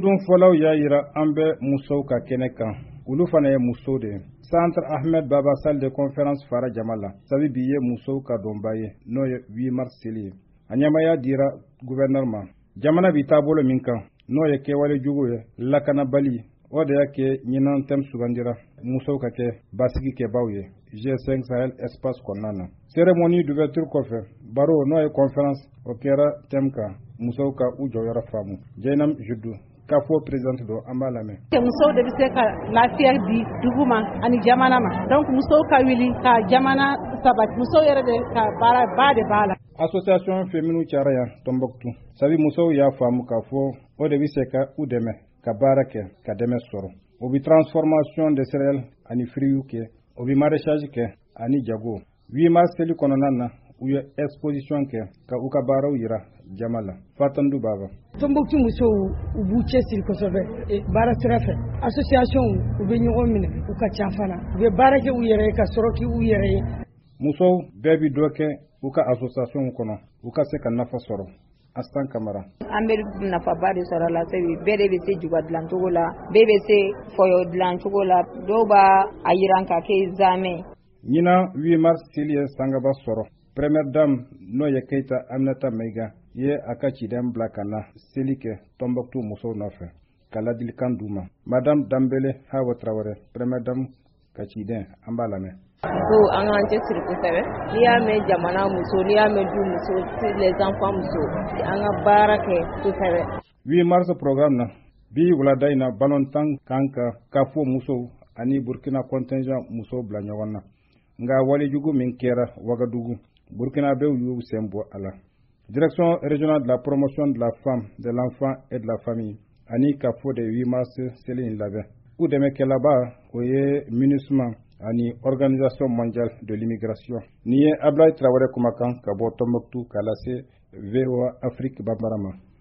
Kudun fɔlaw y'a yira an bɛ musow ka kɛnɛ kan. Olu fana ye muso de ye. Centre Ahmed Baba salle de conférence fara jama la. Sabi bi ye musow ka dɔnba ye n'o ye 8 mars seli ye. A ɲɛmaya dira gouverneur ma. Jamana bi taabolo min kan n'o ye kɛwale jugu ye lakanabali o de y'a kɛ ɲinan thème sugandira musow ka kɛ basigi kɛbaw ye G5 Sahel espace kɔnɔna na. Cérémonie d'ouverture kɔfɛ baro n'o ye conférence o kɛra thème kan musow ka u jɔyɔrɔ faamu. Jainam Judu k'a fɔ présidente do an b'a lamɛn. Musow de bɛ se ka lafiya di dugu ma ani jamana ma. Donc musow ka wuli ka jamana sabati. Musow yɛrɛ de ka baara ba de b'a la. Association féminine cayara yan Tombouctou. Sabi musow y'a faamu k'a fɔ o de bɛ se ka u dɛmɛ ka baara kɛ ka dɛmɛ sɔrɔ. O bi transformation de céréales ani fruits kɛ, o bi maraîchage kɛ ani jago. 8 mars seli kɔnɔna na u ye exposition kɛ ka u ka baaraw yira jama la. Fatandu Baba. Tombouctou musow u b'u cɛsiri kosɛbɛ baara sira fɛ. Association u bɛ ɲɔgɔn minɛ u ka ca fana. U bɛ baara kɛ u yɛrɛ ye ka sɔrɔ kɛ u yɛrɛ ye. Musow bɛɛ bi dɔ kɛ u ka association kɔnɔ u ka se ka nafa sɔrɔ. Astan Kamara. An bɛ nafaba de sɔrɔ la sabi bɛɛ de bɛ se juga dilan cogo la, bɛɛ bɛ se fɔyɔ dilan cogo la, dɔw b'a a yiran ka kɛ zamɛ. Ɲinan 8 mars seli ye sangaba sɔrɔ. Première dame n'o ye Keita Aminata Maiga ye a ka ciden bila ka na seli kɛ Tombouctou musow nɔfɛ ka ladilikan d'u ma. Madame Dambele Hawa Traoré, première dame ka ciden an b'a lamɛn. Ko an k'an cɛsiri kosɛbɛ n'i y'a mɛn jamana muso n'i y'a mɛn du muso les enfants muso an ka baara kɛ kosɛbɛ. 8 mars programme na bi wulada in na balontan kan ka fɔ musow ani Burkina contingent musow bila ɲɔgɔn na nka walejugu min kɛra Wagadugu Burkina bɛw y'u sen bɔ a la. Direction régionale de la promotion de la femme, de l'enfant et de la famille ani ka fɔ de 8 mars seli in labɛn. U dɛmɛkɛlaba o ye MINUSMA ani Organisation mondiale de l'immigration. Ni ye Ablaye Traoré kumakan ka bɔ Tombouctou k'a lase VOA Afrique Bambarama.